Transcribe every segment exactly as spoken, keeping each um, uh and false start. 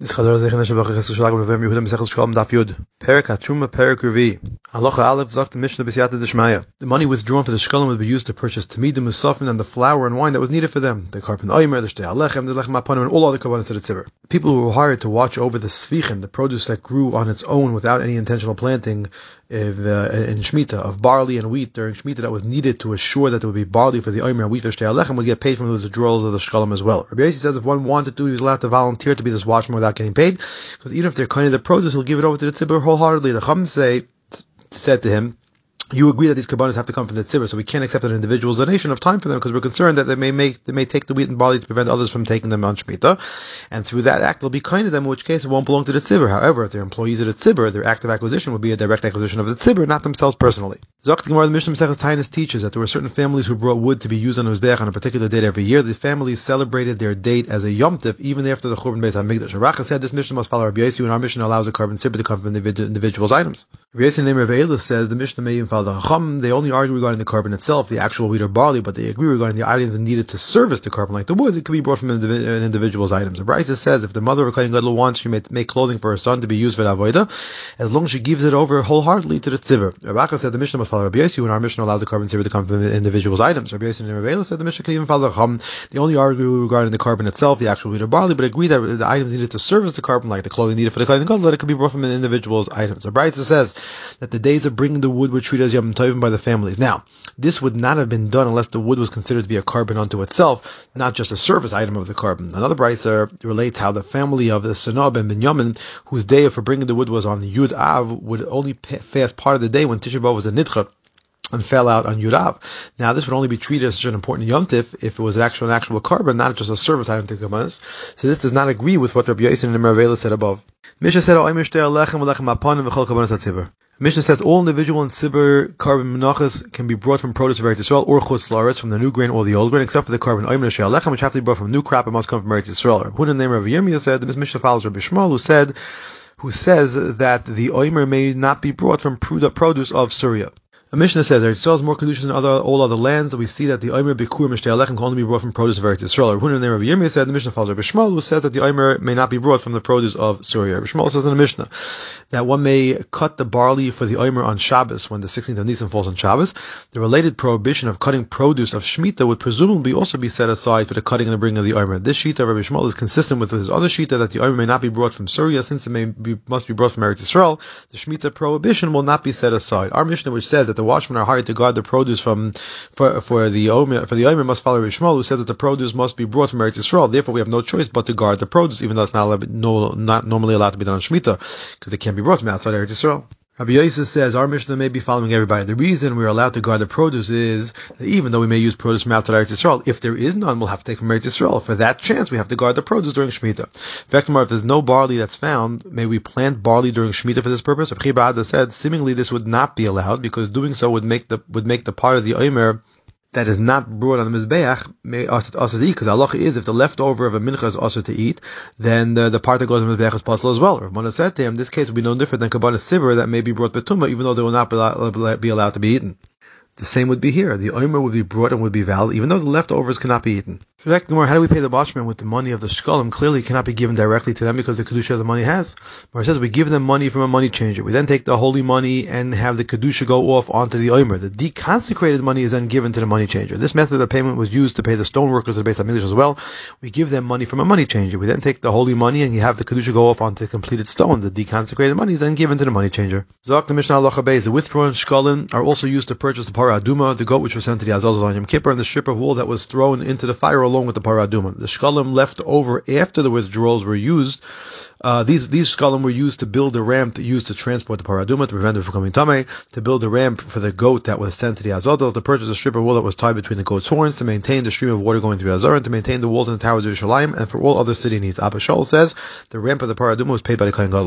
This Chazar Zeichen Shabbat Chesed Shalach B'Novem Yehuda Mesechus Shalom Daf Yud Perek HaTruma Perek Revi Halacha Aleph Zok the Mishnah B'Siyata D'Shmaya. The money withdrawn for the shkalim would be used to purchase tamidim, musafin, and the flour and wine that was needed for them. The karpan oimer, the shtei alechem, the lechem apanim, and all other karbanos to the tzibur. People who were hired to watch over the svichim, the produce that grew on its own without any intentional planting if, uh, in Shemitah, of barley and wheat during Shemitah that was needed to assure that there would be barley for the oimer and wheat for shtei alechem, would get paid from those withdrawals of the shkalim as well. Rabbi Yossi says if one wanted to, he was allowed to volunteer to be this watchman without getting paid, because even if they're kind of the produce, he'll give it over to the tzibur wholeheartedly. The Chacham say said to him, you agree that these karbanos have to come from the tzibur, so we can't accept an individual's donation of time for them because we're concerned that they may make they may take the wheat and barley to prevent others from taking them on Shemitah, and through that act they'll be kind to them, in which case it won't belong to the tzibur. However, if they're employees of the tzibur, their act of acquisition would be a direct acquisition of the tzibur, not themselves personally. Zok the Gemara, the Mishnah Maseches Tainus teaches that there were certain families who brought wood to be used on the mizbeach on a particular date every year. These families celebrated their date as a Yom Tiv even after the Churban Beis HaMikdash. Racha said this Mishnah must follow Rabbi Yossi, and our Mishnah allows a carbon tzibur to come from the individual's items. Rabbi Yossi named Rav Eilis says the Mishnah may even follow the Chacham. They only argue regarding the carbon itself, the actual wheat or barley, but they agree regarding the items needed to service the carbon, like the wood. It could be brought from an individual's items. The Brisa says if the mother of a kohen gadol wants, she may make clothing for her son to be used for the avodah, as long as she gives it over wholeheartedly to the tzibur. Rav Acha said the Mishnah must follow Rabbi Yossi, and our Mishnah allows the carbon tzibur to come from individual's items. Rabbi Yossi and Rav Eilis said the Mishnah can even follow the Chacham. They only argue regarding the carbon itself, the actual wheat or barley, but agree that the items needed to service the carbon, like the clothing needed for the kohen gadol, that it could be brought from an individual's items. The Brisa says that the days of bringing the wood were treated as Yom Tovim by the families. Now, this would not have been done unless the wood was considered to be a carbon unto itself, not just a service item of the carbon. Another brisa relates how the family of the Sanah ben Binyamin, whose day for bringing the wood was on the Yud Av, would only fast part of the day when Tisha B'Av was a nidcha and fell out on Yud Av. Now, this would only be treated as such an important Yom Tif if it was actual an actual carbon, not just a service item to Kabbanis. So this does not agree with what Rabbi Yossi and Rav Eilis said above. Mishnah said, Mishnah says all individual and tzibur carbon menachas can be brought from produce of Eretz Yisrael or chutz la'aretz, from the new grain or the old grain, except for the carbon oimer and she'alechem, which have to be brought from new crop and must come from Eretz Yisrael. Rabbi Huda name Rav Yirmiyah said, this Mishnah follows Rabbi Shmuel, who said, who says that the oimer may not be brought from produce of Syria. A Mishnah says Eretz Yisrael is more kedusha than other, all other lands. That we see that the oimer bekur mishtei alechem can only be brought from produce of Eretz Yisrael. Rabbi Huda name Rabbi Yirmiyah said the Mishnah follows Rabbi Shmuel, who says that the oimer may not be brought from the produce of Syria. Rabbi Shmuel says in the Mishnah that one may cut the barley for the oimer on Shabbos when the sixteenth of Nisan falls on Shabbos. The related prohibition of cutting produce of Shemitah would presumably also be set aside for the cutting and the bringing of the oimer. This shita of Rabbi Shmuel is consistent with his other shita that the oimer may not be brought from Syria, since it may be, must be brought from Eretz Yisrael. The Shemitah prohibition will not be set aside. Our Mishnah, which says that the watchmen are hired to guard the produce from for for the oimer for the oimer, must follow Rabbi Shmuel, who says that the produce must be brought from Eretz Yisrael. Therefore, we have no choice but to guard the produce, even though it's not allowed, no, not normally allowed to be done on Shemitah, because it can't be brought from outside Eretz Yisrael. Rabbi Yossi says our Mishnah may be following everybody. The reason we're allowed to guard the produce is that even though we may use produce from outside Eretz Yisrael, if there is none, we'll have to take from Eretz Yisrael. For that chance, we have to guard the produce during Shemitah. In fact, if there's no barley that's found, may we plant barley during Shemitah for this purpose? Rabbi Chiba said seemingly this would not be allowed, because doing so would make the would make the part of the oimer that is not brought on the mizbeach may also to eat, because halacha is if the leftover of a mincha is also to eat, then the, the part that goes on the mizbeach is possible as well. Rav Mana said to him, this case will be no different than kabbanis tzibur that may be brought betuma, even though they will not be allowed to be eaten. The same would be here. The oimer would be brought and would be valid, even though the leftovers cannot be eaten. For that, how do we pay the watchman with the money of the shkalim? Clearly, it cannot be given directly to them because the kedusha of the money has. Mar says we give them money from a money changer. We then take the holy money and have the kedusha go off onto the oimer. The deconsecrated money is then given to the money changer. This method of payment was used to pay the stone workers of the Beis HaMikdash as well. We give them money from a money changer. We then take the holy money and you have the kedusha go off onto the completed stones. The deconsecrated money is then given to the money changer. Zok the Mishnah Halacha Beis. The withdrawn shkalim are also used to purchase the parah aduma, the goat which was sent to the Azazel on Yom Kippur, and the strip of wool that was thrown into the fire along with the parah aduma. The shkalim left over after the withdrawals were used, uh, these these shkalim were used to build the ramp used to transport the parah aduma, to prevent it from becoming tamei, to build the ramp for the goat that was sent to the Azazel, to purchase a strip of wool that was tied between the goat's horns, to maintain the stream of water going through Azar, and to maintain the walls and the towers of Yerushalayim, and for all other city needs. Abba Shaul says the ramp of the parah aduma was paid by the kohen gadol.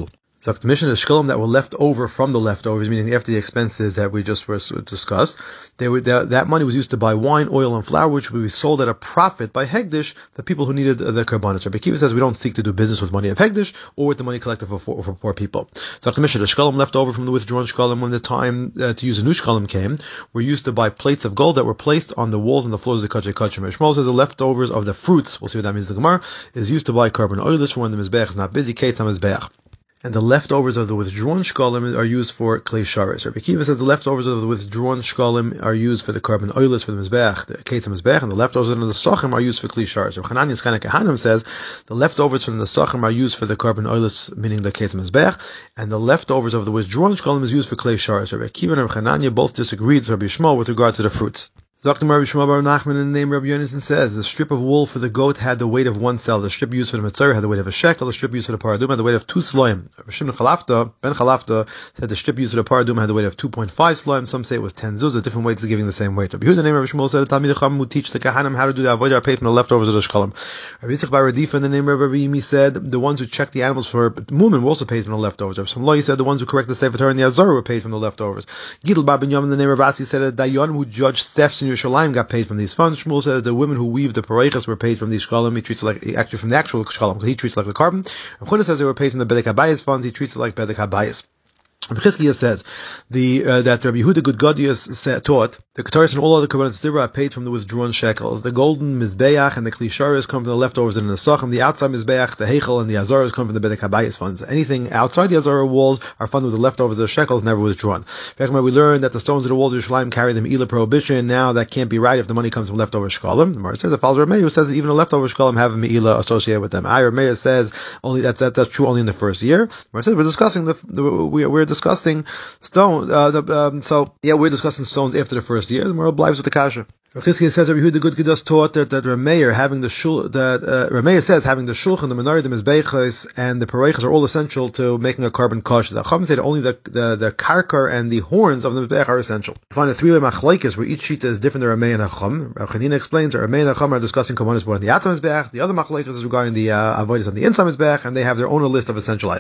So the mission is shkalim that were left over from the leftovers, meaning after the expenses that we just were discussed. They were, that, that money was used to buy wine, oil, and flour, which would be sold at a profit by Hegdish, the people who needed the karbanos. Rabbi Akiva says we don't seek to do business with money of Hegdish or with the money collected for, for, for poor people. So the mission, the shkalim left over from the withdrawn shkalim when the time uh, to use a new shkalim came, were used to buy plates of gold that were placed on the walls and the floors of the kachay kachim. Shmuel says the leftovers of the fruits, we'll see what that means in the Gemara, is used to buy carbon oilish for when the mizbeach is not busy, ketam mizbeach. And the leftovers of the withdrawn shkalim are used for klei sharis. Rabbi Akiva says the leftovers of the withdrawn shkalim are used for the carbon oilers for the mizbeach, the ketam mizbeach, and the leftovers of the sachim are used for klei sharis. Rabbi Hananias Kana Kahanim says the leftovers from the sachim are used for the carbon oilers, meaning the ketam mizbeach, and the leftovers of the withdrawn shkalim is used for klei sharis. Rabbi Akiva and Rabbi Hananiah both disagreed with Rabbi Shmuel with regard to the fruits. Doctor Rabbi Shmuel Bar Nachman in the name Rabbi Yonason says the strip of wool for the goat had the weight of one cell. The strip used for the mitzvah had the weight of a shekel. The strip used for the paradum had the weight of two sloim. Rabbi Shimon Chalafta, Ben Chalafta, said the strip used for the paradum had the weight of two point five sloim. Some say it was ten zuz. Different weights are giving the same weight. Rabbi Yehuda, the name Rabbi Shmuel, said the Talmidei Chacham would teach the kahanim how to do the avodah pay from the leftovers of the shkalim. Rabbi Yitzchak Bar Radifa in the name of Rabbi Yimi said the ones who checked the animals for mumin were also paid from the leftovers. Rabbi Samloi said the ones who correct the Sefer Torah and the Azor were paid from the leftovers. Gidel Bar Binyamin in the name of Asi said that Dayan who judged thefts in Yerushalayim got paid from these funds. Shmuel said that the women who weave the pareichas were paid from these shkalim. He treats it like actually from the actual shkalim because he treats it like the carbon. And Chuna says they were paid from the bedek habayis funds. He treats it like bedek habayis. Rabbi Chizkiah says the uh, that Rabbi Yehuda Gudgadius taught the Ketaris and all other Karbanos Tzibra are paid from the withdrawn shekels. The golden Mizbeach and the Kli Sharis come from the leftovers in the Nesachim. The outside Mizbeach, the Heichel, and the Azaras come from the Bedek Habayis funds. Anything outside the Azara walls are funded with the leftovers of the shekels, never withdrawn. In fact, we learned that the stones of the walls of Yerushalayim carry the Me'ilah prohibition. Now that can't be right if the money comes from leftover shkalim. The Gemara says the follows Rabbi Meir says that even the leftover shkalim have a Me'ilah associated with them. I Rabbi Meir says only that, that that's true only in the first year. The Gemara says we're discussing the, the we, we're discussing stone. Uh, the, um, so yeah, we're discussing stones after the first year. The moral lives with the kasha. Chizkiah says Rabbi Yehuda Gudgadius taught that that Rameir having the shul that uh, Rameir says having the shulchan, the menorah, the mizbechos, and the pareichas are all essential to making a carbon kosher. The Chacham said only the the, the karkar and the horns of the mizbech are essential. You find a three-way machlokes where each shita is different than Rameir and Chacham. Rav Chanina explains that Rameir and Chacham are discussing korbanos born on the outside mizbech. The other machlokes is regarding the uh, avodas on the inside mizbech, and they have their own list of essential items.